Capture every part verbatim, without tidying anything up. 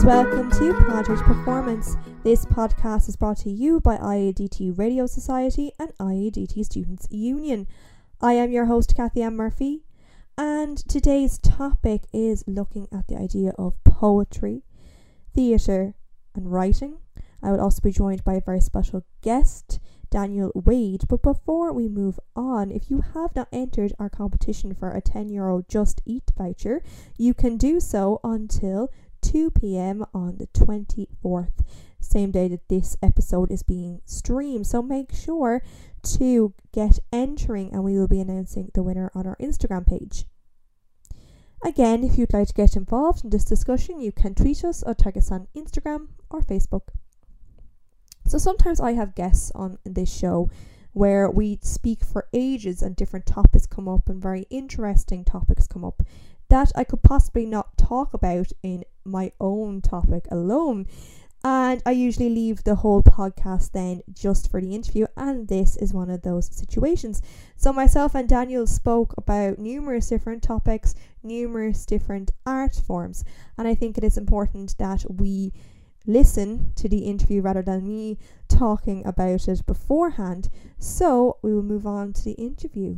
welcome to Project Performance. This podcast is brought to you by I A D T Radio Society and I A D T Students Union. I am your host, Kathy Ann Murphy, and today's topic is looking at the idea of poetry, theatre and writing. I will also be joined by a very special guest, Daniel Wade. But before we move on, if you have not entered our competition for a ten euro Just Eat voucher, you can do so until two p.m. on the twenty-fourth, same day that this episode is being streamed. So make sure to get entering and we will be announcing the winner on our Instagram page. Again, if you'd like to get involved in this discussion, you can tweet us or tag us on Instagram or Facebook. So sometimes I have guests on this show where we speak for ages and different topics come up and very interesting topics come up that I could possibly not talk about in my own topic alone. And I usually leave the whole podcast then just for the interview, and this is one of those situations. So myself and Daniel spoke about numerous different topics, numerous different art forms, and I think it is important that we listen to the interview rather than me talking about it beforehand. So we will move on to the interview.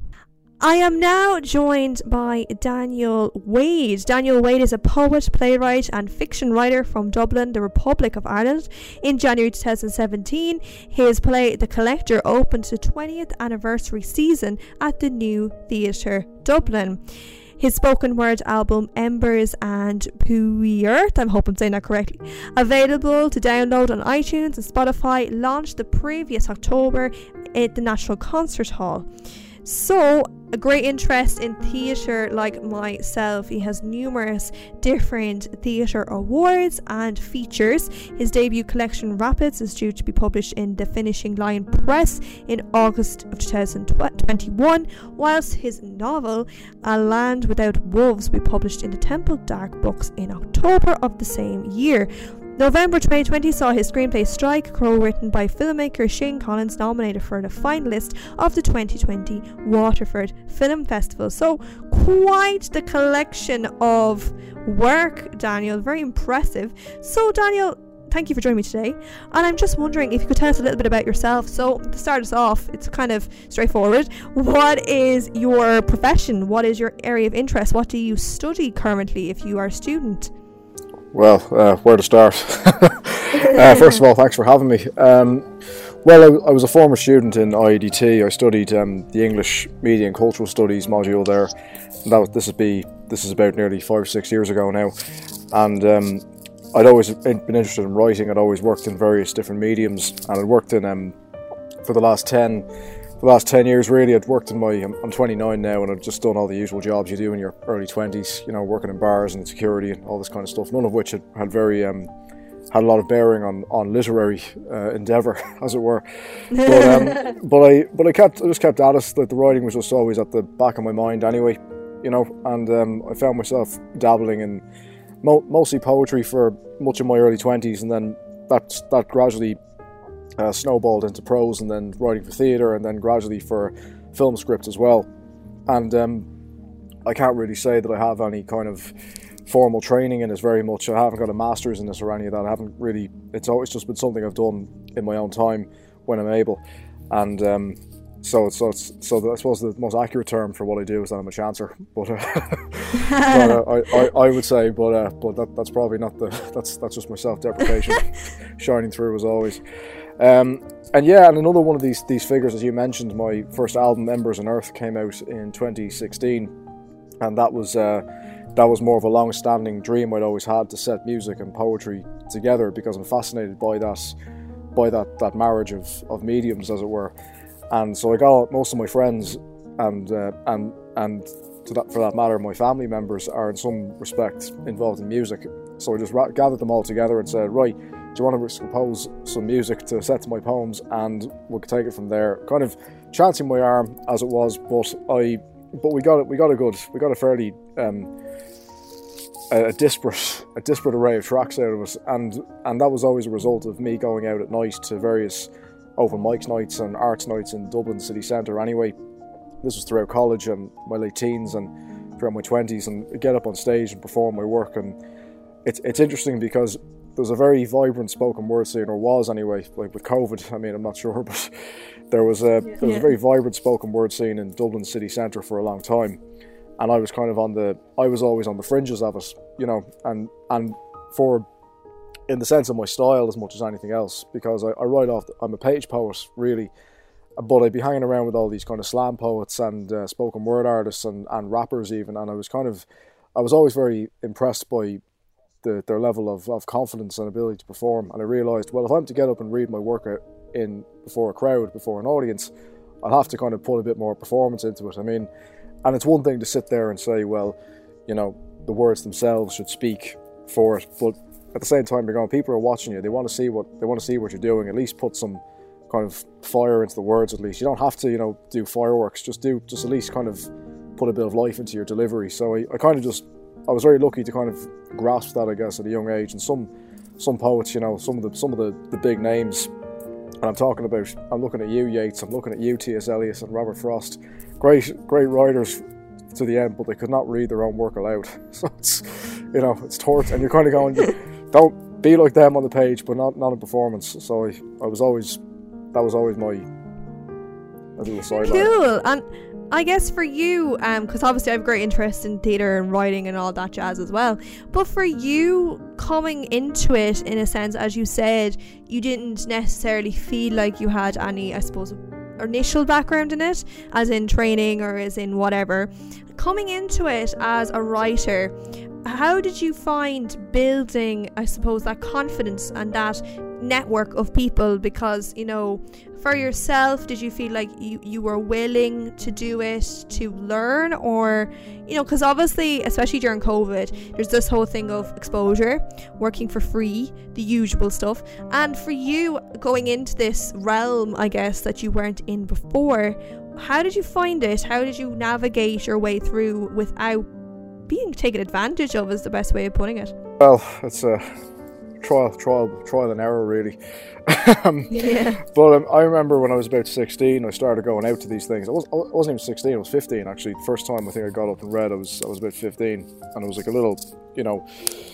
I am now joined by Daniel Wade. Daniel Wade is a poet, playwright and fiction writer from Dublin, the Republic of Ireland. In January twenty seventeen, his play The Collector opened the twentieth anniversary season at the New Theatre Dublin. His spoken word album Embers and Pooey Earth, I hope I'm saying that correctly, available to download on iTunes and Spotify, launched the previous October at the National Concert Hall. So, a great interest in theatre like myself. He has numerous different theatre awards and features. His debut collection Rapids is due to be published in the Finishing Line Press in August of two thousand twenty-one, whilst his novel A Land Without Wolves will be published in the Temple Dark Books in October of the same year. November twenty twenty saw his screenplay Strike, co-written by filmmaker Shane Collins, nominated for the finalist of the twenty twenty Waterford Film Festival. So quite the collection of work, Daniel. Very impressive. So Daniel, thank you for joining me today. And I'm just wondering if you could tell us a little bit about yourself. So to start us off, it's kind of straightforward. What is your profession? What is your area of interest? What do you study currently if you are a student? Well, uh, where to start? uh, first of all, thanks for having me. Um, well, I, I was a former student in I A D T. I studied um, the English Media and Cultural Studies module there. And that was, this, would be, this is about nearly five or six years ago now. And um, I'd always been interested in writing. I'd always worked in various different mediums. And I'd worked in, um, for the last ten The last ten years really, I'd worked in my, I'm twenty-nine now, and I've just done all the usual jobs you do in your early twenties, you know, working in bars and security and all this kind of stuff, none of which had, had very, um, had a lot of bearing on, on literary uh, endeavour, as it were. But, um, but I but I kept, I just kept at it, like the writing was just always at the back of my mind anyway, you know, and um, I found myself dabbling in mo- mostly poetry for much of my early twenties, and then that, that gradually Uh, snowballed into prose, and then writing for theatre, and then gradually for film script as well. And um, I can't really say that I have any kind of formal training in this very much. I haven't got a master's in this or any of that. I haven't really, it's always just been something I've done in my own time when I'm able. And um, so it's, so it's, so I suppose the most accurate term for what I do is that I'm a chancer. But, uh, but uh, I, I, I would say, but uh, but that, that's probably not the, that's that's just my self-deprecation shining through as always. Um, and yeah, and another one of these these figures, as you mentioned, my first album, Embers and Earth, came out in twenty sixteen, and that was uh, that was more of a long-standing dream I'd always had, to set music and poetry together, because I'm fascinated by that by that, that marriage of, of mediums, as it were. And so I got most of my friends, and uh, and and to that, for that matter, my family members are in some respect involved in music. So I just ra- gathered them all together and said, right, do you want to compose some music to set to my poems, and we'll take it from there. Kind of chancing my arm as it was, but I, but we got it. We got a good. We got a fairly um, a, a disparate, a disparate array of tracks out of it, and and that was always a result of me going out at night to various open mics nights and arts nights in Dublin city centre. Anyway, this was throughout college and my late teens and throughout my twenties, and get up on stage and perform my work. And it's it's interesting because there's a very vibrant spoken word scene, or was anyway, like with COVID. I mean, I'm not sure, but there was a there was a very vibrant spoken word scene in Dublin city centre for a long time, and I was kind of on the I was always on the fringes of it, you know, and and for in the sense of my style as much as anything else, because I, I write off. I'm a page poet, really, but I'd be hanging around with all these kind of slam poets and uh, spoken word artists and, and rappers even, and I was kind of I was always very impressed by the, their level of, of confidence and ability to perform. And I realised, well, if I'm to get up and read my work in before a crowd, before an audience, I'll have to kind of put a bit more performance into it. I mean, and it's one thing to sit there and say, well, you know, the words themselves should speak for it, but at the same time, you're going, people are watching you. They want to see what they want to see what you're doing. At least put some kind of fire into the words. At least you don't have to, you know, do fireworks. Just do, just at least kind of put a bit of life into your delivery. So I, I kind of just, I was very lucky to kind of grasp that, I guess, at a young age. And some, some poets, you know, some of the some of the, the big names. And I'm talking about, I'm looking at you, Yeats. I'm looking at you, T S Eliot and Robert Frost. Great, great writers to the end, but they could not read their own work aloud. So it's, you know, it's torture, and you're kind of going, don't be like them on the page, but not not in performance. So I, I was always, that was always my little sideline. Cool. And I guess for you, um, because obviously I have great interest in theatre and writing and all that jazz as well. But for you, coming into it, in a sense, as you said, you didn't necessarily feel like you had any, I suppose, initial background in it, as in training or as in whatever. Coming into it as a writer, how did you find building, I suppose, that confidence and that network of people? Because, you know, for yourself, did you feel like you, you were willing to do it to learn? Or, you know, because obviously, especially during COVID, there's this whole thing of exposure, working for free, the usual stuff. And for you, going into this realm, I guess, that you weren't in before, how did you find it? How did you navigate your way through without being taken advantage of, is the best way of putting it? Well, it's a trial, trial, trial and error, really. um, yeah. But um, I remember when I was about sixteen, I started going out to these things. I, was, I wasn't even sixteen; I was fifteen actually. The first time I think I got up and read, I was I was about fifteen, and it was like a little, you know,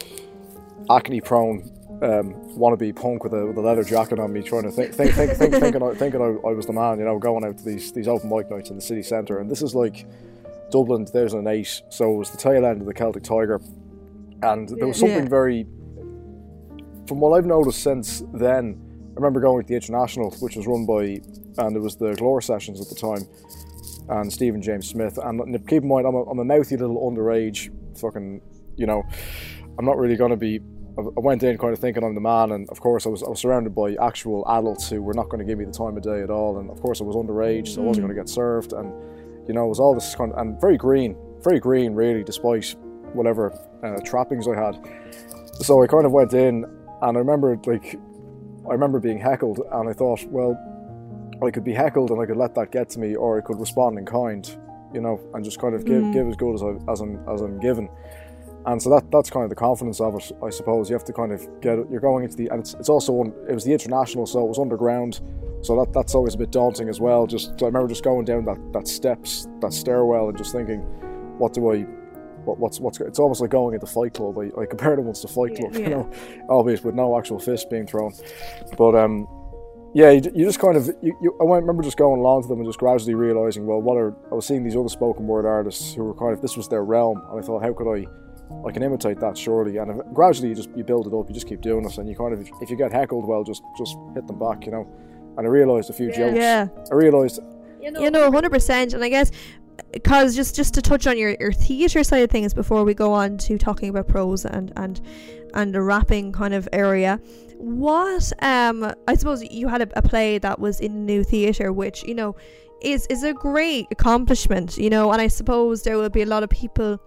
acne-prone um, wannabe punk with a with a leather jacket on me, trying to think, think, think, think thinking, I, thinking I, I was the man, you know, going out to these these open mic nights in the city centre, and this is like Dublin two thousand eight, so it was the tail end of the Celtic Tiger, and there was something yeah. very, from what I've noticed since then, I remember going to the International, which was run by, and it was the Glore Sessions at the time, and Stephen James Smith, and keep in mind, I'm a, I'm a mouthy little underage fucking, you know, I'm not really going to be, I went in kind of thinking I'm the man, and of course I was I was surrounded by actual adults who were not going to give me the time of day at all, and of course I was underage, so I wasn't going to get served, and you know, it was all this kind of, and very green, very green really, despite whatever uh, trappings I had. So I kind of went in, and I remember like, I remember being heckled, and I thought, well, I could be heckled and I could let that get to me, or I could respond in kind, you know, and just kind of give mm. give as good as I as I'm as I'm given. And so that that's kind of the confidence of it, I suppose. You have to kind of get it. You're going into the, and it's it's also on, it was the International, so it was underground. So that that's always a bit daunting as well. Just I remember just going down that, that steps, that stairwell, and just thinking, what do I, what what's what's? It's almost like going into Fight Club. I, I compared it once to Fight Club, yeah, yeah. you know, albeit with no actual fist being thrown. But um, yeah, you, you just kind of, you, you, I remember just going along to them and just gradually realising, well, what are, I was seeing these other spoken word artists who were kind of, this was their realm, and I thought, how could I, I can imitate that surely, and gradually you just you build it up, you just keep doing it, and you kind of, if you get heckled, well, just just hit them back, you know. And I realised a few yeah. jokes. Yeah. I realised, you know, you know, one hundred percent. And I guess, because just just to touch on your, your theatre side of things before we go on to talking about prose and and and the rapping kind of area, what um I suppose you had a, a play that was in New Theatre, which, you know, is is a great accomplishment, you know, and I suppose there will be a lot of people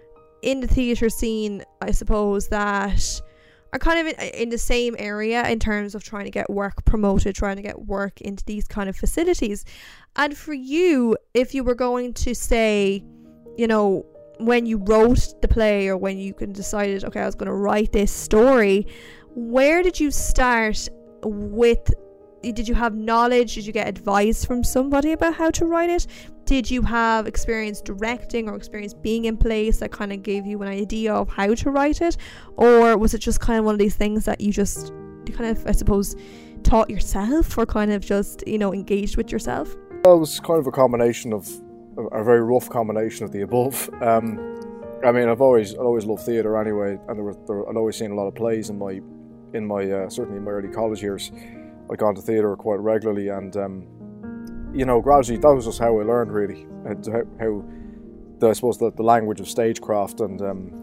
in the theatre scene, I suppose, that are kind of in, in the same area in terms of trying to get work promoted, trying to get work into these kind of facilities. And for you, if you were going to say, you know, when you wrote the play, or when you can decided, okay, I was going to write this story, where did you start with, did you have knowledge? Did you get advice from somebody about how to write it? Did you have experience directing or experience being in place that kind of gave you an idea of how to write it? Or was it just kind of one of these things that you just you kind of, I suppose, taught yourself, or kind of just, you know, engaged with yourself? Well, it was kind of a combination of, a very rough combination of the above. Um, I mean, I've always, I always loved theatre anyway, and there were, there, I'd always seen a lot of plays in my, in my, uh, certainly in my early college years. I'd gone to theatre quite regularly, and um, you know, gradually that was just how I learned, really, how, how the, I suppose the, the language of stagecraft. And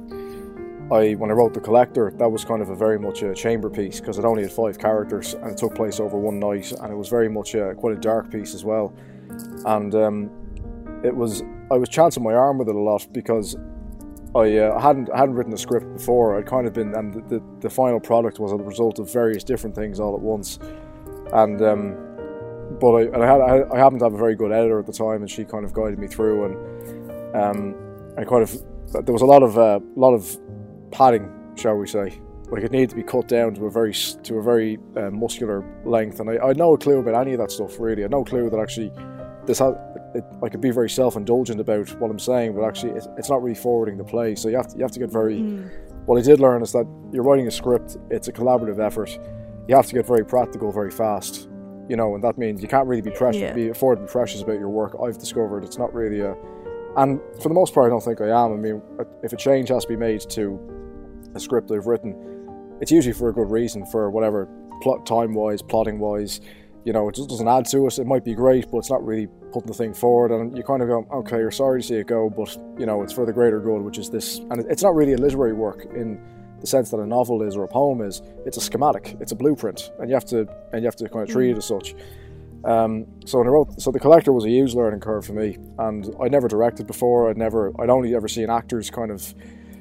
um, I, when I wrote The Collector, that was kind of a very much a chamber piece, because it only had five characters, and it took place over one night, and it was very much a, quite a dark piece as well. And um, it was, I was chancing my arm with it a lot, because I uh, hadn't I hadn't written a script before. I'd kind of been, and the, the, the final product was a result of various different things all at once. And um, but I, and I had I, I happened to have a very good editor at the time, and she kind of guided me through. And um, I kind of there was a lot of a uh, lot of padding, shall we say? Like, it needed to be cut down to a very to a very uh, muscular length, and I, I had no clue about any of that stuff, really. I had no clue that actually this had, it, I could be very self-indulgent about what I'm saying, but actually it's, it's not really forwarding the play. So you have to you have to get very. Mm. What I did learn is that you're writing a script; it's a collaborative effort. You have to get very practical very fast, you know, and that means you can't really be precious, yeah. be afford to be precious about your work. I've discovered it's not really a, and for the most part, I don't think I am. I mean, if a change has to be made to a script I've written, it's usually for a good reason, for whatever, plot time-wise, plotting-wise. You know, it just doesn't add to it. It might be great, but it's not really putting the thing forward. And you kind of go, okay, you're sorry to see it go, but, you know, it's for the greater good, which is this. And it's not really a literary work in the sense that a novel is or a poem is. It's a schematic. It's a blueprint, and you have to and you have to kind of treat it as such. Um, so when I wrote, so The Collector was a huge learning curve for me, and I'd never directed before. I'd never, I'd only ever seen actors kind of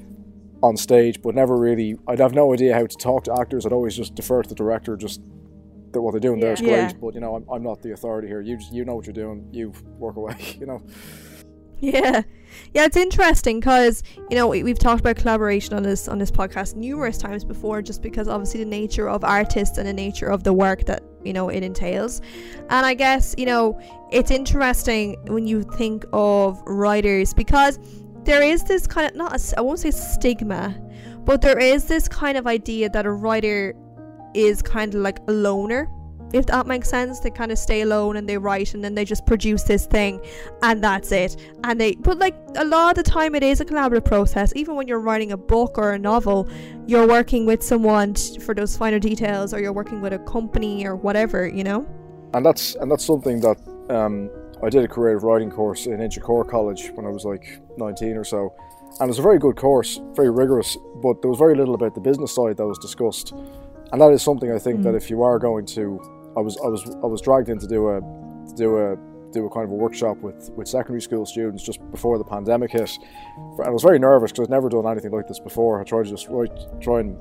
on stage, but never really. I'd have no idea how to talk to actors. I'd always just defer to the director. Just that what they're doing yeah. there is great, yeah. but you know, I'm I'm not the authority here. You just, you know what you're doing. You work away. You know. Yeah, yeah, it's interesting because, you know, we, we've talked about collaboration on this on this podcast numerous times before, just because obviously the nature of artists and the nature of the work that, you know, it entails. And I guess, you know, it's interesting when you think of writers, because there is this kind of, not a, I won't say stigma, but there is this kind of idea that a writer is kind of like a loner, if that makes sense. They kind of stay alone and they write, and then they just produce this thing, and that's it. And they, but like a lot of the time it is a collaborative process. Even when you're writing a book or a novel, you're working with someone t- for those finer details, or you're working with a company or whatever, you know. And that's and that's something that um, I did a creative writing course in Inchicore College when I was like nineteen or so, and it was a very good course, very rigorous, but there was very little about the business side that was discussed. And that is something I think mm. that if you are going to, I was I was I was dragged in to do a to do a do a kind of a workshop with, with secondary school students just before the pandemic hit, and I was very nervous because I'd never done anything like this before. I tried to just write, try and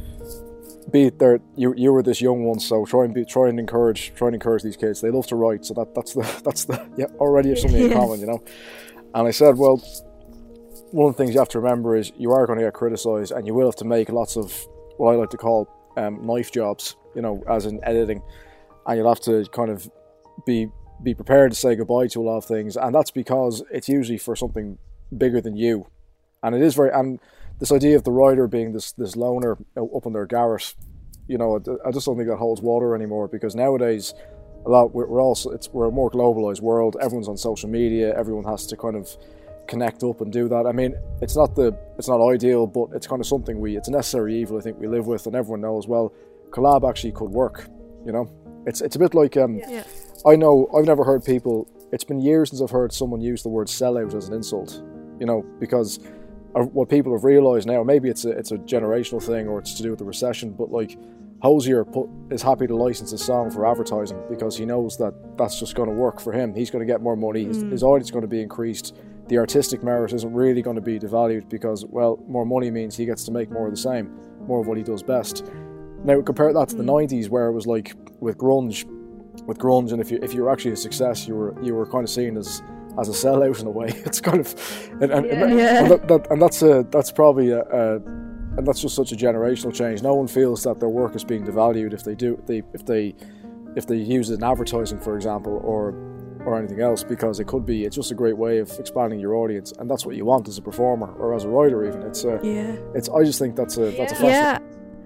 be there. You you were this young one, so try and be try and encourage try and encourage these kids. They love to write, so that that's the that's the yeah already have something in common, you know. And I said, well, one of the things you have to remember is you are going to get criticised, and you will have to make lots of what I like to call um, knife jobs, you know, as in editing. And you'll have to kind of be be prepared to say goodbye to a lot of things, and that's because it's usually for something bigger than you. And it is very, and this idea of the writer being this this loner up in their garret, you know, I just don't think that holds water anymore, because nowadays a lot we're, we're also it's we're a more globalized world. Everyone's on social media. Everyone has to kind of connect up and do that. I mean, it's not the it's not ideal, but it's kind of something we it's a necessary evil I think we live with, and everyone knows well collab actually could work, you know. It's it's a bit like, um, yeah. I know, I've never heard people, it's been years since I've heard someone use the word sellout as an insult, you know, because what people have realised now, maybe it's a, it's a generational thing or it's to do with the recession, but like Hozier put, is happy to license his song for advertising because he knows that that's just going to work for him. He's going to get more money, his, mm. his audience is going to be increased, the artistic merit isn't really going to be devalued because, well, more money means he gets to make more of the same, more of what he does best. Now compare that to the nineties, where it was like with grunge, with grunge, and if you if you were actually a success, you were you were kind of seen as as a sellout in a way. It's kind of, and and, yeah. and, and, that, that, and that's a that's probably a, a and that's just such a generational change. No one feels that their work is being devalued if they do they if they if they use it in advertising, for example, or or anything else, because it could be, it's just a great way of expanding your audience, and that's what you want as a performer or as a writer even. It's uh, yeah. It's I just think that's a that's a yeah.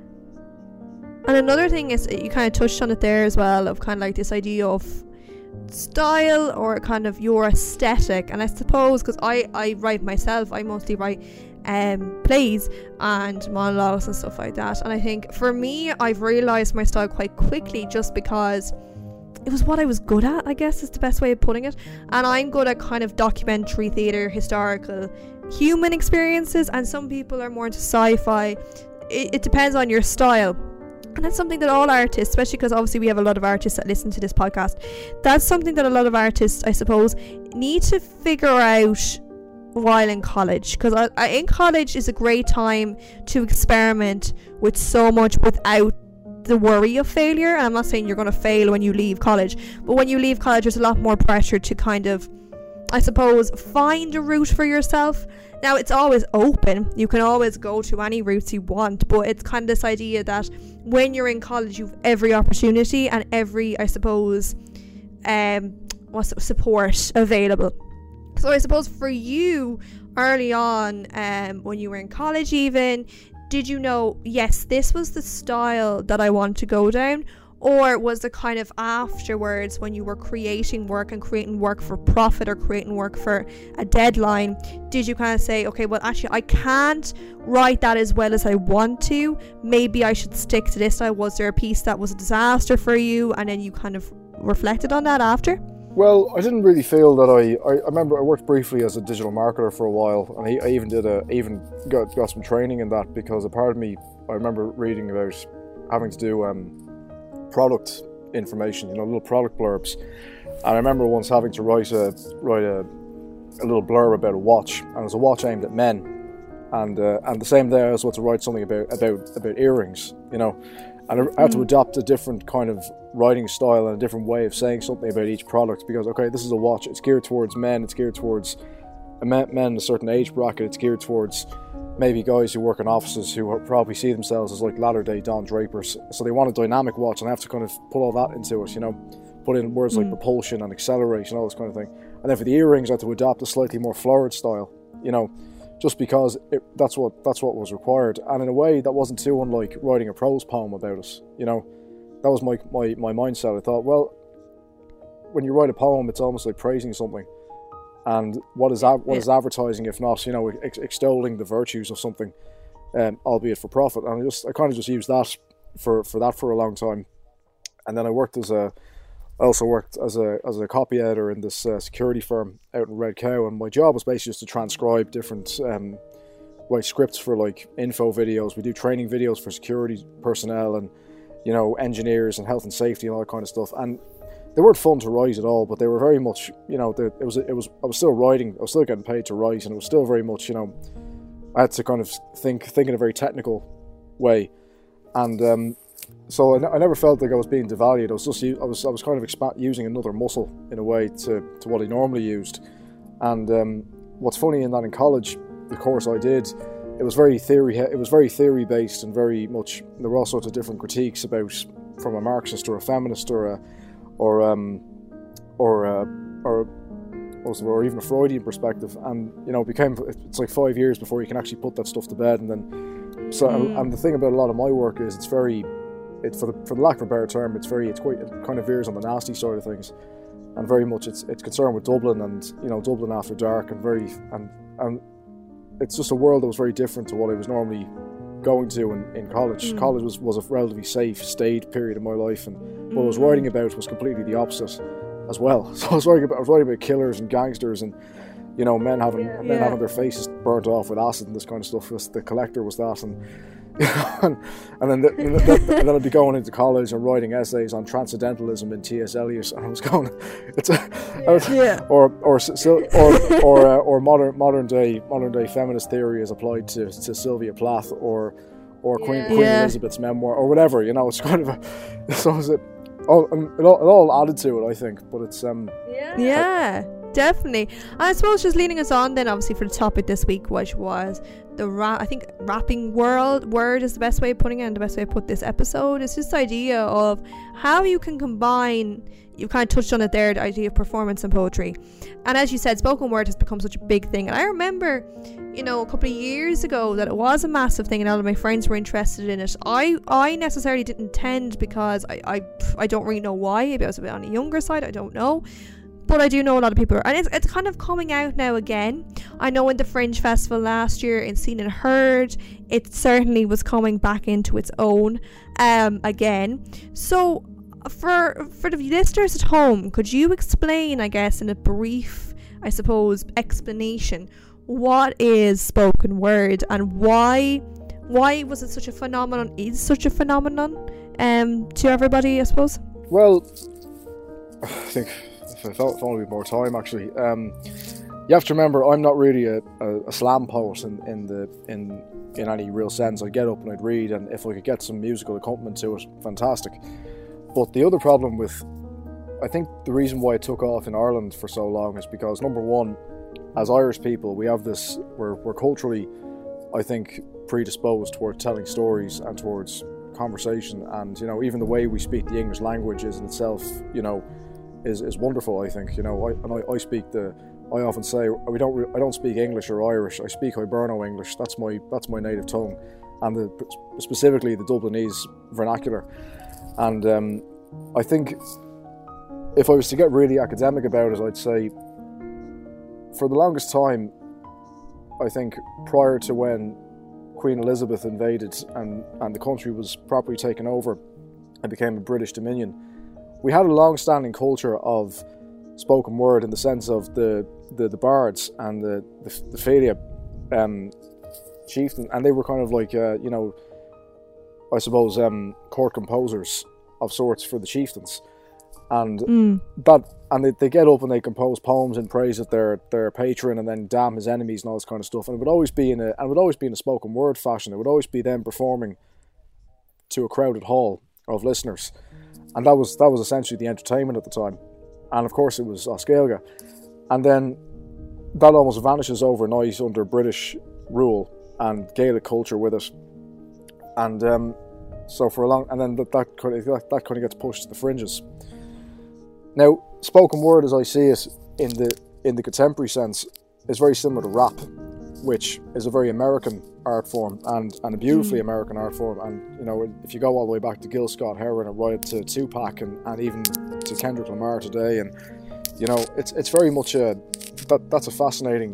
And another thing is, you kind of touched on it there as well, of kind of like this idea of style or kind of your aesthetic. And I suppose, because I, I write myself, I mostly write um, plays and monologues and stuff like that. And I think for me, I've realised my style quite quickly, just because it was what I was good at, I guess is the best way of putting it. And I'm good at kind of documentary theatre, historical, human experiences, and some people are more into sci-fi. It, it depends on your style. And that's something that all artists, especially because obviously we have a lot of artists that listen to this podcast, that's something that a lot of artists, I suppose, need to figure out while in college. Because I, I, in college is a great time to experiment with so much without the worry of failure. And I'm not saying you're going to fail when you leave college, but when you leave college, there's a lot more pressure to kind of, I suppose, find a route for yourself. Now, it's always open. You can always go to any routes you want, but it's kind of this idea that when you're in college, you've every opportunity and every, I suppose, um, what's it, support available. So I suppose for you, early on, um, when you were in college even, did you know, yes, this was the style that I want to go down? Or was it kind of afterwards, when you were creating work and creating work for profit or creating work for a deadline, did you kind of say, okay, well, actually, I can't write that as well as I want to. Maybe I should stick to this style. Was there a piece that was a disaster for you, and then you kind of reflected on that after? Well, I didn't really feel that I, I, I remember I worked briefly as a digital marketer for a while, and I, I even did a, I even got, got some training in that, because a part of me, I remember reading about having to do um, product information, you know, little product blurbs. And I remember once having to write a write a, a little blurb about a watch, and it was a watch aimed at men. And uh, and the same day I also had to write something about about about earrings, you know. And I had to adopt a different kind of writing style and a different way of saying something about each product, because okay, this is a watch, it's geared towards men, it's geared towards men in a certain age bracket, it's geared towards maybe guys who work in offices who probably see themselves as like latter day Don Drapers, so they want a dynamic watch, and I have to kind of put all that into it, you know, put in words like mm. propulsion and acceleration, all this kind of thing. And then for the earrings I had to adopt a slightly more florid style, you know, just because it, that's what that's what was required. And in a way that wasn't too unlike writing a prose poem about it, you know. That was my, my, my mindset. I thought, well, when you write a poem, it's almost like praising something. And what is what is advertising if not, you know, ex- extolling the virtues of something, um, albeit for profit? And I just I kind of just used that for, for that for a long time. And then I worked as a, I also worked as a as a copy editor in this uh, security firm out in Red Cow, and my job was basically just to transcribe different um, write scripts for like info videos. We do training videos for security personnel and, you know, engineers and health and safety and all that kind of stuff. And they weren't fun to write at all, but they were very much, you know, they, it was, it was, I was still writing, I was still getting paid to write, and it was still very much, you know, I had to kind of think, think in a very technical way. And um, so I, n- I never felt like I was being devalued. I was just, I was, I was kind of expa- using another muscle in a way to, to what I normally used. And um, what's funny in that in college, the course I did, it was very theory, it was very theory based and very much, there were all sorts of different critiques about, from a Marxist or a feminist or a, or um, or uh, or or even a Freudian perspective, and you know, it became it's like five years before you can actually put that stuff to bed. And then, so mm. and the thing about a lot of my work is it's very, it for the for the lack of a better term, it's very it's quite it kind of veers on the nasty side of things, and very much it's it's concerned with Dublin and, you know, Dublin after dark, and very and and it's just a world that was very different to what I was normally going to in, in college. Mm. College was, was a relatively safe, staid period of my life, and mm. what I was writing about was completely the opposite as well. So I was writing about I was writing about killers and gangsters and, you know, men having yeah. men yeah. having their faces burnt off with acid and this kind of stuff. The Collector was that, and you know, and, and then the, and then, and then I'd be going into college and writing essays on transcendentalism in T S Eliot, and I was going, it's a, yeah. was, yeah. or or or or, uh, or modern modern day modern day feminist theory is applied to, to Sylvia Plath, or or yeah. Queen, Queen yeah. Elizabeth's memoir, or whatever. You know, it's kind of a, so is it. Oh, it all, it all added to it, I think. But it's um. Yeah. Yeah. Definitely. And I suppose just leading us on then, obviously, for the topic this week, which was the the ra- I think rapping world word is the best way of putting it, and the best way to put this episode. It's this idea of how you can combine, you've kind of touched on it there, the idea of performance and poetry. And as you said, spoken word has become such a big thing. And I remember, you know, a couple of years ago that it was a massive thing and all of my friends were interested in it. I, I necessarily didn't attend because I, I, I don't really know why. Maybe I was a bit on the younger side, I don't know. But I do know a lot of people are, and it's, it's kind of coming out now again. I know in the Fringe Festival last year in Seen and Heard, it certainly was coming back into its own um, again. So for for the listeners at home, could you explain, I guess, in a brief, I suppose, explanation, what is spoken word and why why was it such a phenomenon, is such a phenomenon um, to everybody, I suppose? Well, I think if I felt only more time actually. Um, you have to remember, I'm not really a, a, a slam poet in, in the in in any real sense. I'd get up and I'd read, and if I could get some musical accompaniment to it, fantastic. But the other problem with, I think the reason why it took off in Ireland for so long is because, number one, as Irish people, we have this, we're, we're culturally, I think, predisposed towards telling stories and towards conversation, and, you know, even the way we speak the English language is in itself, you know, is, is wonderful, I think. You know, I, and I, I speak the, I often say, we don't, re- I don't speak English or Irish, I speak Hiberno English, that's my, that's my native tongue, and the, specifically the Dublinese vernacular. And um, I think if I was to get really academic about it, I'd say for the longest time, I think prior to when Queen Elizabeth invaded and, and the country was properly taken over and became a British Dominion, we had a long-standing culture of spoken word in the sense of the the, the bards and the the, the Féile um, chieftain, and they were kind of like uh, you know, I suppose um, court composers of sorts for the chieftains, and mm. that and they, they get up and they compose poems in praise of their their patron and then damn his enemies and all this kind of stuff, and it would always be in a and it would always be in a spoken word fashion. It would always be them performing to a crowded hall of listeners, and that was that was essentially the entertainment at the time. And of course it was Oscailga, and then that almost vanishes overnight under British rule and Gaelic culture with it, and um, so for a long and then that that kind of, that, that kind of gets pushed to the fringes. Now, spoken word, as I see it in the in the contemporary sense, is very similar to rap, which is a very American art form and, and a beautifully mm. American art form. And, you know, if you go all the way back to Gil Scott-Heron and right to Tupac and, and even to Kendrick Lamar today, and, you know, it's it's very much a, that that's a fascinating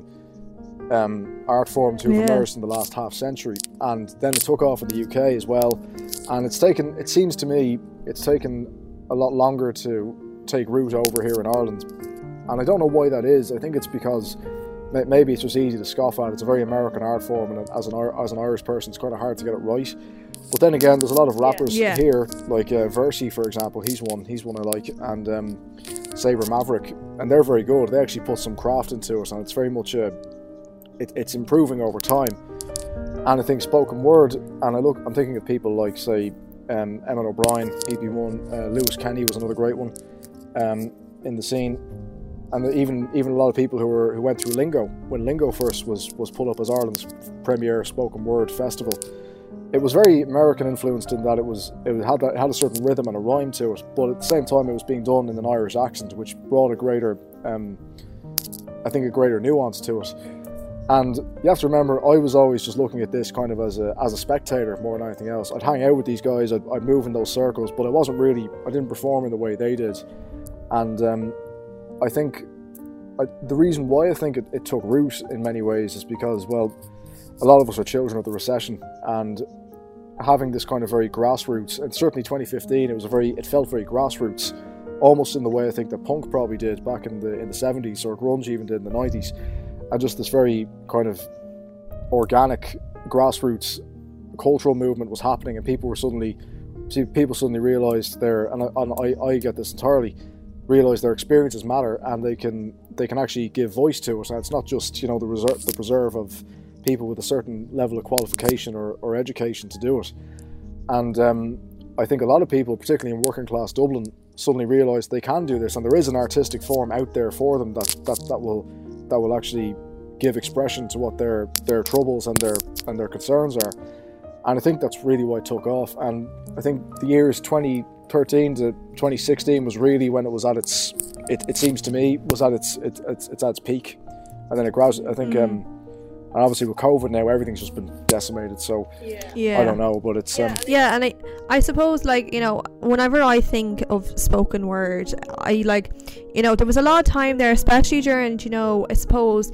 um, art form to have yeah. emerged in the last half century. And then it took off in the U K as well. And it's taken, it seems to me, it's taken a lot longer to take root over here in Ireland. And I don't know why that is. I think it's because maybe it's just easy to scoff at. It's a very American art form, and as an as an Irish person, it's kind of hard to get it right. But then again, there's a lot of rappers yeah. Yeah. here, like uh, Versi, for example. He's one. He's one I like, and um, Saber Maverick, and they're very good. They actually put some craft into it, and it's very much a. It, it's improving over time. And I think spoken word, and I look, I'm thinking of people like, say, um, Emmett O'Brien. He'd be one. Uh, Lewis Kenny was another great one um, in the scene. And even even a lot of people who were who went through Lingo when Lingo first was was put up as Ireland's premier spoken word festival. It was very American influenced in that it was it had that, it had a certain rhythm and a rhyme to it, but at the same time it was being done in an Irish accent, which brought a greater, um, I think, a greater nuance to it. And you have to remember, I was always just looking at this kind of as a as a spectator more than anything else. I'd hang out with these guys, I'd, I'd move in those circles, but I wasn't really, I didn't perform in the way they did, and. Um, I think I, the reason why I think it, it took root in many ways is because, well, a lot of us are children of the recession, and having this kind of very grassroots, and certainly twenty fifteen, it was a very, it felt very grassroots, almost in the way I think that punk probably did back in the in the seventies, or grunge even did in the nineties, and just this very kind of organic grassroots cultural movement was happening, and people were suddenly, people suddenly realised their, and I, and I, I get this entirely. Realise their experiences matter, and they can they can actually give voice to it. And it's not just, you know, the reserve the preserve of people with a certain level of qualification or, or education to do it. And um, I think a lot of people, particularly in working class Dublin, suddenly realise they can do this, and there is an artistic form out there for them that that, that will that will actually give expression to what their their troubles and their and their concerns are. And I think that's really why it took off. And I think the years twenty thirteen to twenty sixteen was really when it was at its, it, it seems to me, was at its, it, it's, it's at its peak. And then it grows, I think, mm. um, and obviously with COVID now, everything's just been decimated. So yeah, yeah. I don't know, but it's... Yeah, um, yeah and I, I suppose, like, you know, whenever I think of spoken word, I, like, you know, there was a lot of time there, especially during, you know, I suppose...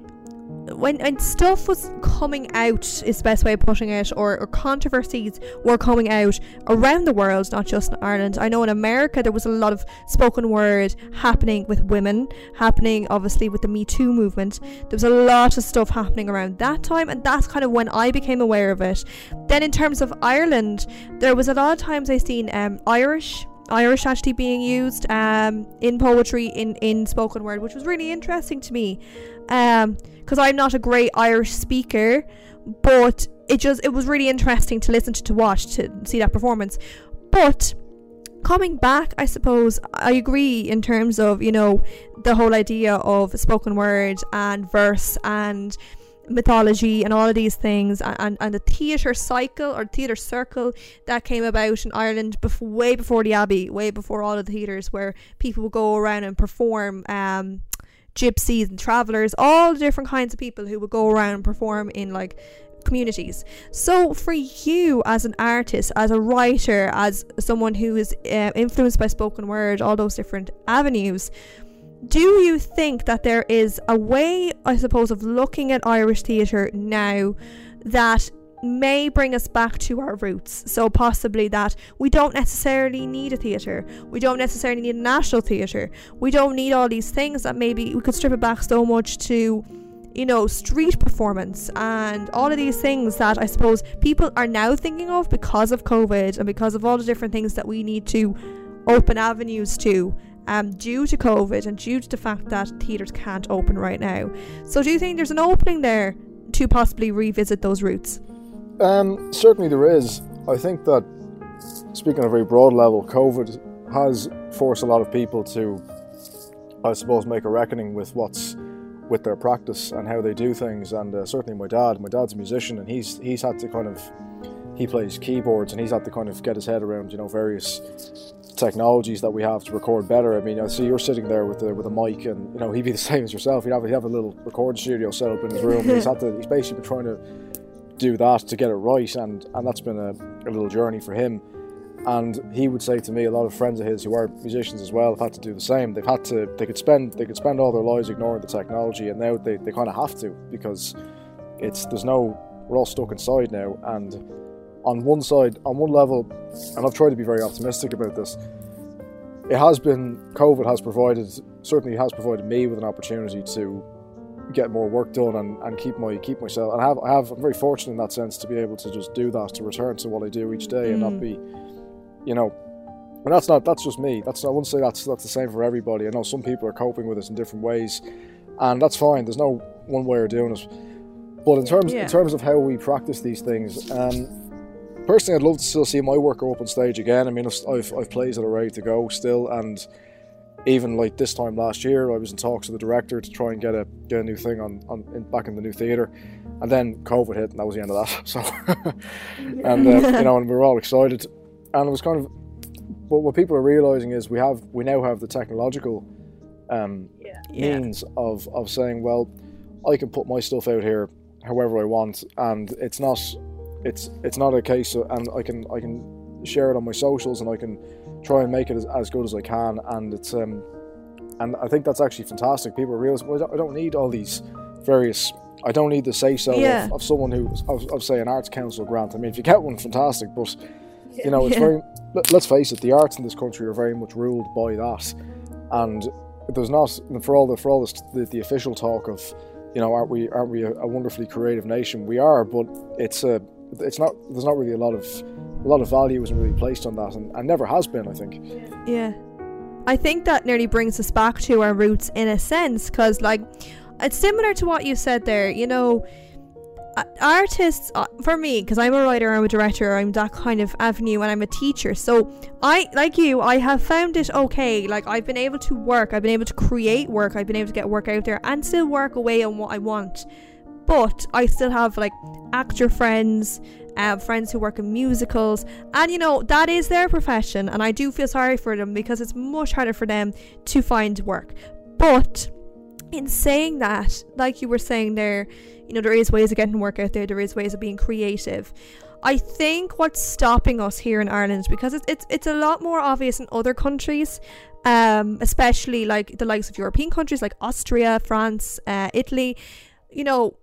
When, when stuff was coming out is the best way of putting it, or, or controversies were coming out around the world, not just in Ireland. I know in America there was a lot of spoken word happening with women, happening obviously with the Me Too movement. There was a lot of stuff happening around that time, and that's kind of when I became aware of it. Then in terms of Ireland, there was a lot of times I seen um, Irish Irish actually being used um, in poetry, in, in spoken word, which was really interesting to me. Um, because I'm not a great Irish speaker, but it just it was really interesting to listen to, to watch, to see that performance. But coming back, I suppose I agree in terms of, you know, the whole idea of spoken word and verse and mythology and all of these things, and, and, and the theatre cycle or theatre circle that came about in Ireland before, way before the Abbey, way before all of the theatres, where people would go around and perform um gypsies and travellers, all the different kinds of people who would go around and perform in like communities. So for you as an artist, as a writer, as someone who is uh, influenced by spoken word, all those different avenues, do you think that there is a way, I suppose, of looking at Irish theatre now that may bring us back to our roots? So possibly that we don't necessarily need a theatre, we don't necessarily need a national theatre, we don't need all these things, that maybe we could strip it back so much to, you know, street performance and all of these things that I suppose people are now thinking of because of COVID and because of all the different things that we need to open avenues to um, due to COVID and due to the fact that theatres can't open right now. So do you think there's an opening there to possibly revisit those roots? Um, certainly there is. I think that, speaking on a very broad level, COVID has forced a lot of people to, I suppose, make a reckoning with what's with their practice and how they do things. And uh, certainly my dad, my dad's a musician, and he's he's had to kind of, he plays keyboards, and he's had to kind of get his head around, you know, various technologies that we have to record better. I mean, I see you're sitting there with a, with a mic, and you know, he'd be the same as yourself. He'd have, he'd have a little recording studio set up in his room. he's had to, he's basically been trying to do that to get it right, and and that's been a, a little journey for him. And he would say to me, a lot of friends of his who are musicians as well have had to do the same. They've had to, they could spend they could spend all their lives ignoring the technology, and now they, they kind of have to, because it's there's no, we're all stuck inside now. And on one side, on one level, and I've tried to be very optimistic about this, it has been, COVID has provided, certainly has provided me with an opportunity to get more work done and, and keep my keep myself, and I have, I have I'm very fortunate in that sense to be able to just do that, to return to what I do each day, mm. and not be, you know, and that's not that's just me. That's I wouldn't say that's that's the same for everybody. I know some people are coping with it in different ways, and that's fine. There's no one way of doing it. But in terms yeah. in terms of how we practice these things, um, personally, I'd love to still see my work go up on stage again. I mean, I've I've plays that are ready to go still, and even like this time last year, I was in talks with the director to try and get a get a new thing on, on in, back in the new theatre, and then COVID hit, and that was the end of that. So, and uh, you know, and we were all excited, and it was kind of, but what people are realising is we have we now have the technological um, yeah. means yeah. of of saying, well, I can put my stuff out here however I want, and it's not it's it's not a case of, and I can I can share it on my socials, and I can try and make it as, as good as I can, and it's um and I think that's actually fantastic. People realize, well, I don't, I don't need all these various, I don't need the say so yeah. of, of someone who of, of say an arts council grant. I mean, if you get one, fantastic, but you know, it's yeah. very, let's face it, the arts in this country are very much ruled by that, and there's not, for all the for all this, the, the official talk of, you know, aren't we aren't we a, a wonderfully creative nation? We are, but it's a it's not there's not really a lot of a lot of value isn't really placed on that, and, and never has been, I think. Yeah, I think that nearly brings us back to our roots in a sense, because like it's similar to what you said there. You know, uh, artists, uh, for me, because I'm a writer, I'm a director, I'm that kind of avenue, and I'm a teacher. So I, like you, I have found it okay. Like, I've been able to work, I've been able to create work, I've been able to get work out there and still work away on what I want. But I still have like actor friends, uh, friends who work in musicals, and you know, that is their profession, and I do feel sorry for them because it's much harder for them to find work. But in saying that, like you were saying there, you know, there is ways of getting work out there, there is ways of being creative. I think what's stopping us here in Ireland, because it's it's, it's a lot more obvious in other countries, um, especially like the likes of European countries like Austria, France, uh, Italy, you know,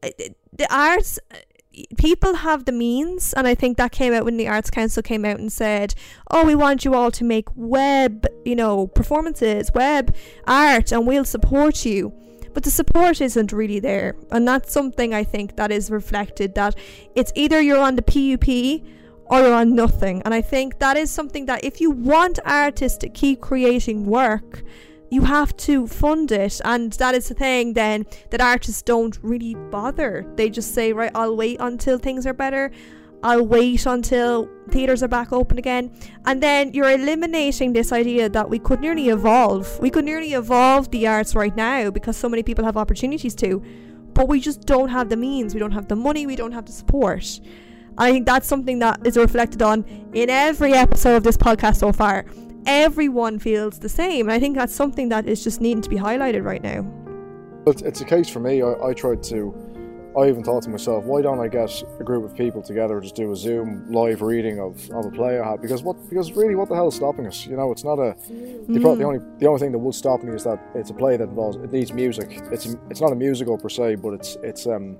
the arts, people have the means, and I think that came out when the Arts Council came out and said, oh, we want you all to make web, you know, performances, web art, and we'll support you. But the support isn't really there, and that's something I think that is reflected, that it's either you're on the P U P or you're on nothing. And I think that is something that if you want artists to keep creating work, you have to fund it. And that is the thing then, that artists don't really bother. They just say, right, I'll wait until things are better, I'll wait until theatres are back open again. And then you're eliminating this idea that we could nearly evolve. We could nearly evolve the arts right now because so many people have opportunities to. But we just don't have the means. We don't have the money. We don't have the support. I think that's something that is reflected on in every episode of this podcast so far. Everyone feels the same. And I think that's something that is just needing to be highlighted right now. It's, it's a case for me. I, I tried to... I even thought to myself, why don't I get a group of people together and just do a Zoom live reading of, of a play I had? Because what? Because really, what the hell is stopping us? You know, it's not a. The, pro- the only the only thing that would stop me is that it's a play that involves it needs music. It's it's not a musical per se, but it's it's um.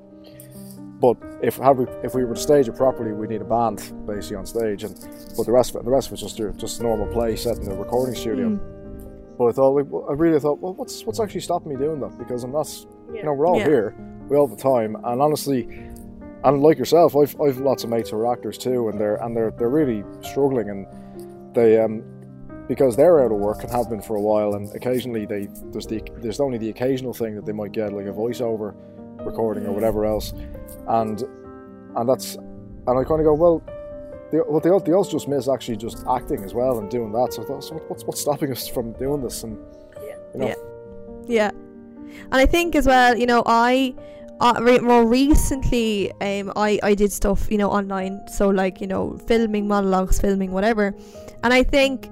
But if have we if we were to stage it properly, we need a band basically on stage, and but the rest of it the rest of it's just a, just a normal play set in a recording studio. Mm. But I thought, like, I really thought, well, what's what's actually stopping me doing that? Because I'm not, yeah. you know, we're all yeah. here. We all have the time, and honestly, and like yourself, I've I've lots of mates who are actors too, and they're and they're they're really struggling, and they um because they're out of work and have been for a while, and occasionally they there's the there's only the occasional thing that they might get, like a voiceover recording or whatever else, and and that's and I kind of go, well, they what they they also just miss actually just acting as well and doing that. So I thought, so what's what's stopping us from doing this? And yeah, you know, yeah, yeah. And I think as well, you know, I uh, re- more recently, um, I, I did stuff, you know, online. So like, you know, filming monologues, filming whatever. And I think,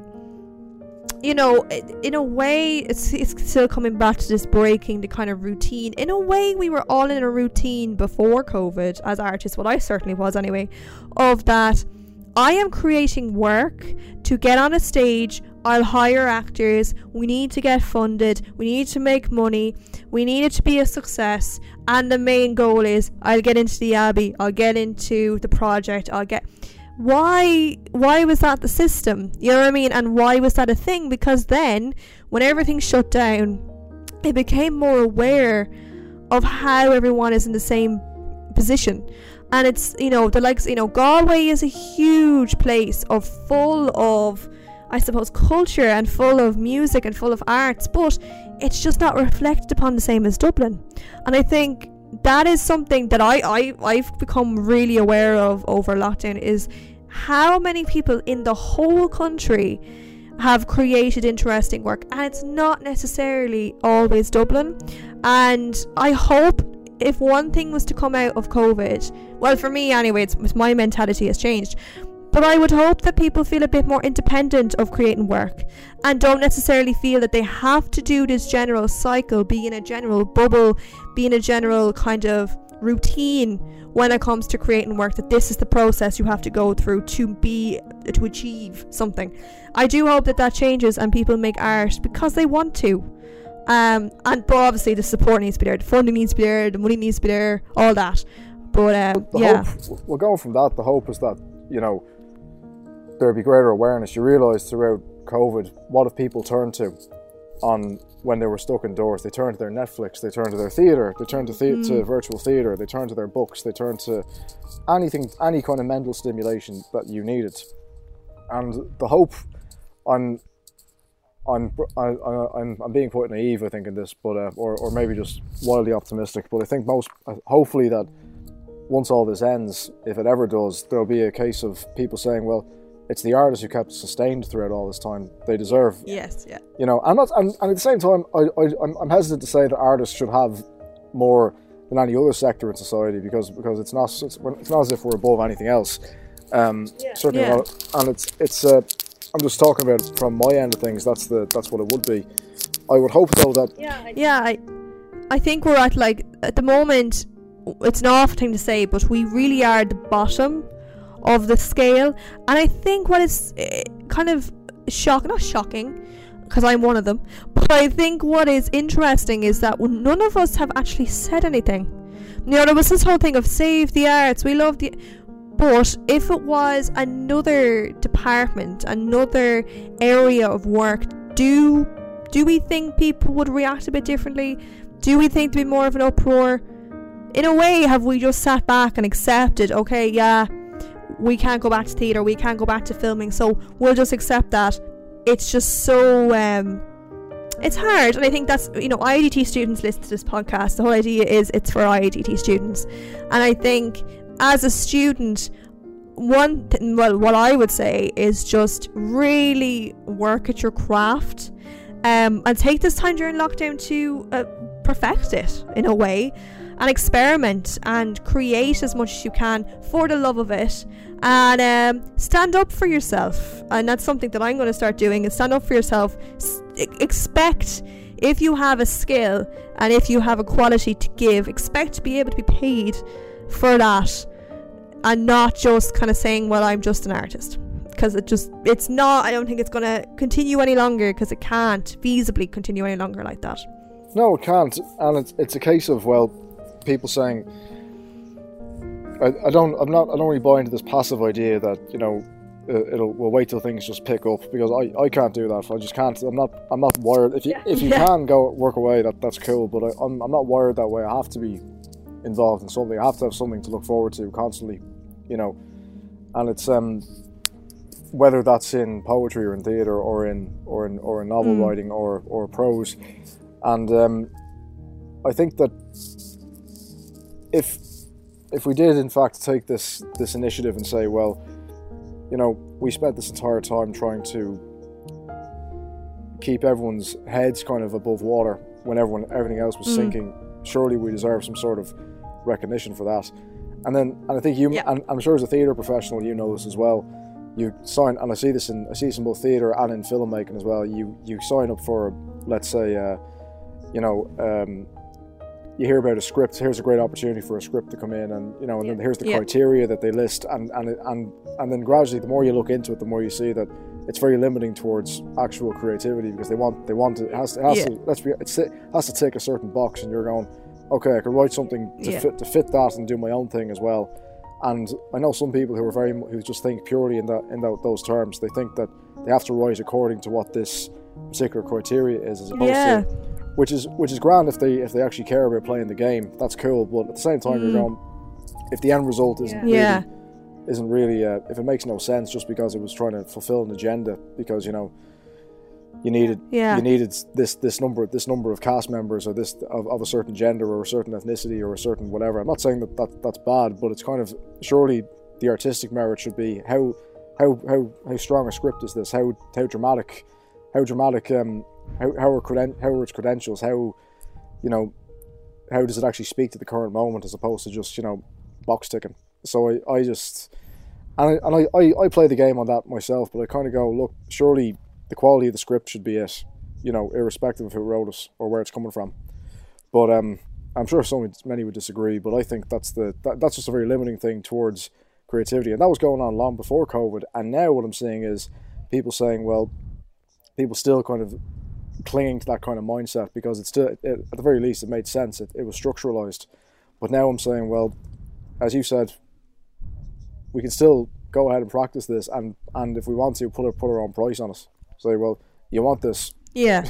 you know, in a way, it's, it's still coming back to this breaking the kind of routine. In a way, we were all in a routine before COVID as artists. Well, I certainly was anyway, of that. I am creating work to get on a stage. I'll hire actors. We need to get funded. We need to make money. We need it to be a success. And the main goal is I'll get into the Abbey. I'll get into the project. I'll get... Why, why was that the system? You know what I mean? And why was that a thing? Because then, when everything shut down, it became more aware of how everyone is in the same position. And it's, you know, the likes, you know, Galway is a huge place of full of, I suppose, culture and full of music and full of arts, but it's just not reflected upon the same as Dublin. And I think that is something that I, I, I've become really aware of over lockdown, is how many people in the whole country have created interesting work, and it's not necessarily always Dublin. And I hope, if one thing was to come out of COVID, well, for me anyway, it's, it's my mentality has changed, but I would hope that people feel a bit more independent of creating work and don't necessarily feel that they have to do this general cycle, be in a general bubble, be in a general kind of routine when it comes to creating work, that this is the process you have to go through to be to achieve something. I do hope that that changes and people make art because they want to. Um, and but obviously the support needs to be there, the funding needs to be there, the money needs to be there, all that. But um, the yeah. Hope, well, going from that, the hope is that, you know, there'll be greater awareness. You realise throughout COVID, what have people turned to on when they were stuck indoors? They turned to their Netflix, they turned to their theatre, they turned to, the- mm. to virtual theatre, they turned to their books, they turned to anything, any kind of mental stimulation that you needed. And the hope, I'm I'm I, I'm I'm being quite naive, I think, in this, but uh, or or maybe just wildly optimistic. But I think most, uh, hopefully, that once all this ends, if it ever does, there'll be a case of people saying, well, it's the artists who kept us sustained throughout all this time. They deserve, yes, yeah, you know. I'm not, and, and at the same time, I, I, I'm, I'm hesitant to say that artists should have more than any other sector in society, because because it's not it's, it's not as if we're above anything else. Um, yeah. Certainly, yeah. not, and it's it's. Uh, I'm just talking about it from my end of things. That's the that's what it would be. I would hope though that yeah, I, yeah. I, I think we're at, like, at the moment, it's an awful thing to say, but we really are at the bottom of the scale. And I think what is uh, kind of shock, not shocking, because I'm one of them, but I think what is interesting is that none of us have actually said anything. You know, there was this whole thing of save the arts, we love the... But if it was another department, another area of work, do do we think people would react a bit differently? Do we think there'd be more of an uproar? In a way, have we just sat back and accepted, okay, yeah, we can't go back to theatre, we can't go back to filming, so we'll just accept that? It's just so... Um, it's hard, and I think that's, you know, I I D T students listen to this podcast. The whole idea is it's for I I D T students. And I think as a student, one th- well what I would say is just really work at your craft, um, and take this time during lockdown to uh, perfect it in a way, and experiment and create as much as you can for the love of it, and um, stand up for yourself. And that's something that I'm going to start doing, is stand up for yourself. S- expect, if you have a skill and if you have a quality to give, expect to be able to be paid for that, and not just kind of saying, well, I'm just an artist, because it just it's not I don't think it's going to continue any longer, because it can't feasibly continue any longer like that. No, it can't. And it's, it's a case of, well, people saying, I, I don't I'm not I don't really buy into this passive idea that, you know, uh, it'll we'll wait till things just pick up, because I, I can't do that. I just can't. I'm not I'm not wired. If you yeah. if you yeah. can go work away, that that's cool, but I, I'm I'm not wired that way. I have to be involved in something. I have to have something to look forward to constantly, you know. And it's um whether that's in poetry or in theatre or in or in or in novel mm. writing or or prose. And um I think that if if we did in fact take this this initiative and say, well, you know, we spent this entire time trying to keep everyone's heads kind of above water when everyone everything else was mm. sinking, surely we deserve some sort of recognition for that. And then, and I think you, yeah. and I'm sure as a theatre professional, you know this as well. You sign, and I see this in I see this in both theatre and in filmmaking as well. You you sign up for, let's say, uh, you know, um, you hear about a script. Here's a great opportunity for a script to come in, and you know, and yeah. then here's the yeah. criteria that they list, and and and and then gradually, the more you look into it, the more you see that it's very limiting towards actual creativity, because they want they want to, it has to, it has yeah. to let's be it's, it has to tick a certain box, and you're going, okay, I could write something to yeah. fit to fit that and do my own thing as well. And I know some people who are very who just think purely in that in that, those terms. They think that they have to write according to what this particular criteria is, as opposed yeah. to, which is which is grand if they if they actually care about playing the game. That's cool, but at the same time, mm. you're going, if the end result isn't yeah. really, yeah. isn't really uh, if it makes no sense just because it was trying to fulfill an agenda, because you know. You needed yeah. you needed this this number this number of cast members, or this of, of a certain gender or a certain ethnicity or a certain whatever. I'm not saying that, that that's bad, but it's kind of, surely the artistic merit should be how how how, how strong a script is this? How how dramatic how dramatic um how how are creden- how are its credentials? How, you know, how does it actually speak to the current moment, as opposed to just, you know, box ticking? So I, I just and I, and I, I, I play the game on that myself, but I kind of go, look, surely the quality of the script should be it, you know, irrespective of who wrote it or where it's coming from. But um, I'm sure so many would disagree, but I think that's the that, that's just a very limiting thing towards creativity. And that was going on long before COVID. And now what I'm seeing is people saying, well, people still kind of clinging to that kind of mindset, because it's still, it, at the very least, it made sense. It, it was structuralized. But now I'm saying, well, as you said, we can still go ahead and practice this, and, and if we want to, put, a, put our own price on it. Say, well, you want this? Yeah.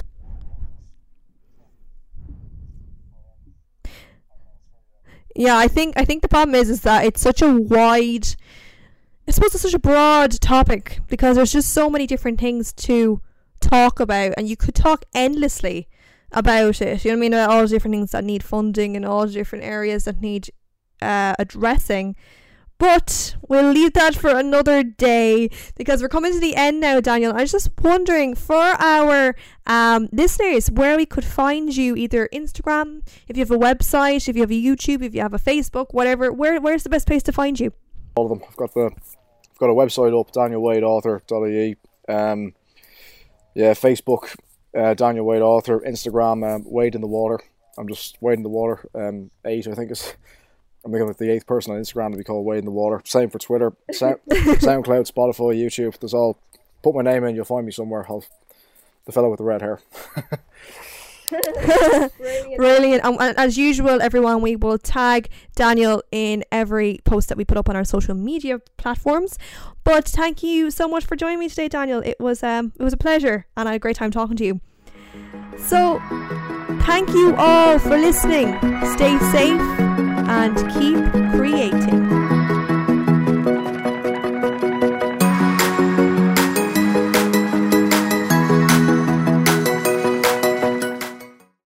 Yeah, I think I think the problem is is that it's such a wide, I suppose it's such a broad topic, because there's just so many different things to talk about, and you could talk endlessly about it. You know what I mean? About all the different things that need funding, and all the different areas that need uh, addressing. But we'll leave that for another day because we're coming to the end now, Daniel. I was just wondering for our um, listeners where we could find you, either Instagram, if you have a website, if you have a YouTube, if you have a Facebook, whatever. Where Where's the best place to find you? All of them. I've got the I've got a website up, daniel wade author dot I E. Um, yeah, Facebook, uh, Daniel Wade Author. Instagram, um, Wade in the Water. I'm just Wade in the Water. Um, eight, I think is. I'm becoming the eighth person on Instagram to be called Wade in the Water. Same for Twitter, Sound, SoundCloud, Spotify, YouTube. There's all. Put my name in, you'll find me somewhere. I'll, the fellow with the red hair. Brilliant. Brilliant. And, and as usual, everyone, we will tag Daniel in every post that we put up on our social media platforms. But thank you so much for joining me today, Daniel. It was um it was a pleasure, and I had a great time talking to you. So thank you all for listening. Stay safe and keep creating.